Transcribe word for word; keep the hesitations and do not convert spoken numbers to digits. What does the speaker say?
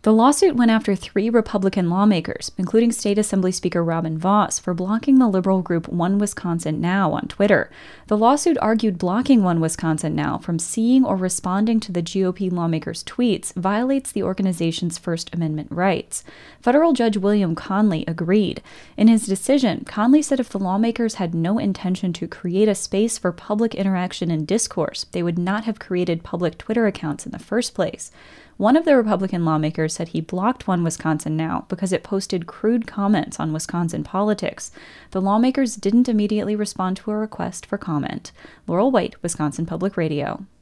The lawsuit went after three Republican lawmakers, including State Assembly Speaker Robin Vos, for blocking the liberal group One Wisconsin Now on Twitter. The lawsuit argued blocking One Wisconsin Now from seeing or responding to the G O P lawmakers' tweets violates the organization's First Amendment rights. Federal Judge William Conley agreed. In his decision, Conley said if the lawmakers had no intention to create a space for public interaction and discourse, they would not have created public Twitter accounts in the first place. One of the Republican lawmakers said he blocked One Wisconsin Now because it posted crude comments on Wisconsin politics. The lawmakers didn't immediately respond to a request for comment. Laurel White, Wisconsin Public Radio.